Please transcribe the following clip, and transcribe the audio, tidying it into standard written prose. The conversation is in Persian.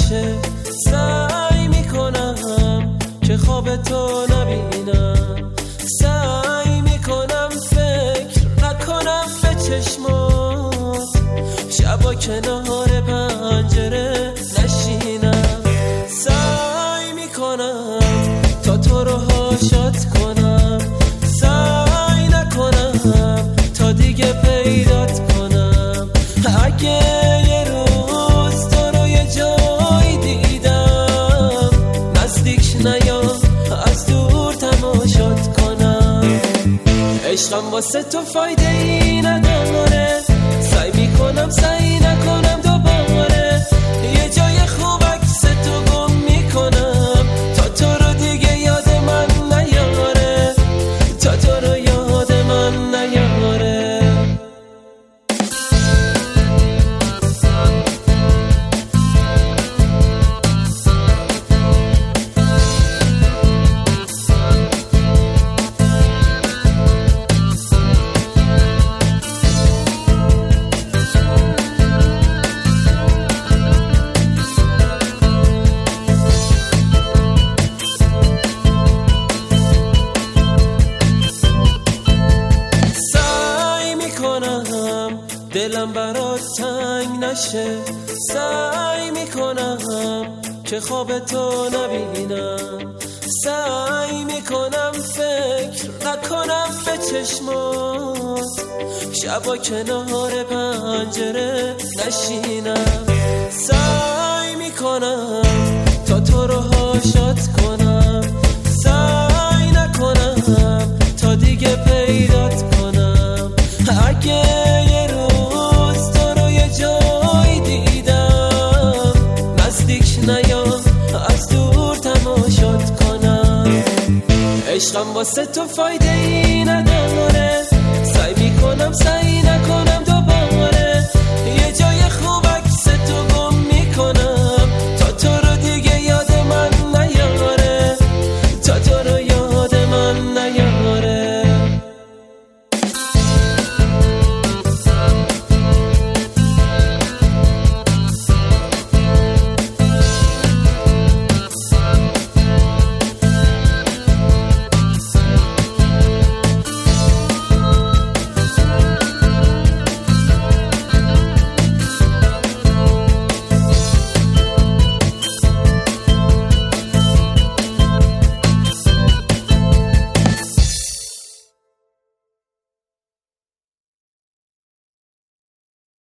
نشه. سعی میکنم که خواب تو نبینم، سعی میکنم فکر نکنم به چشمات، شبا کنار پنجره نشینم. سعی میکنم تا تو رو هاشات کنم، سعی نکنم تا دیگه پیدات کنم. اگه یه روز تو رو یه جایی دیدم، نزدیک نیام از دور تماشات کنم. عشقم واسه تو فایده ای نداره، سعی میکنم سعی نکنم دوباره، یه جای خوب عکس تو گم میکنم تا تو رو دیگه یاد من نیاره، تا تو رو یاد من نیاره. دلم برات تنگ نشه، سعی میکنم که خواب تو نبینم، سعی میکنم فکر نکنم به چشمات، شبا کنار پنجره نشینم. سعی میکنم تا تو رو هاشات کنم، سعی نکنم تا دیگه پیدات کنم. اگه نیام از دور تماشات کنم. عشقم واسه تو فایده ای نداره،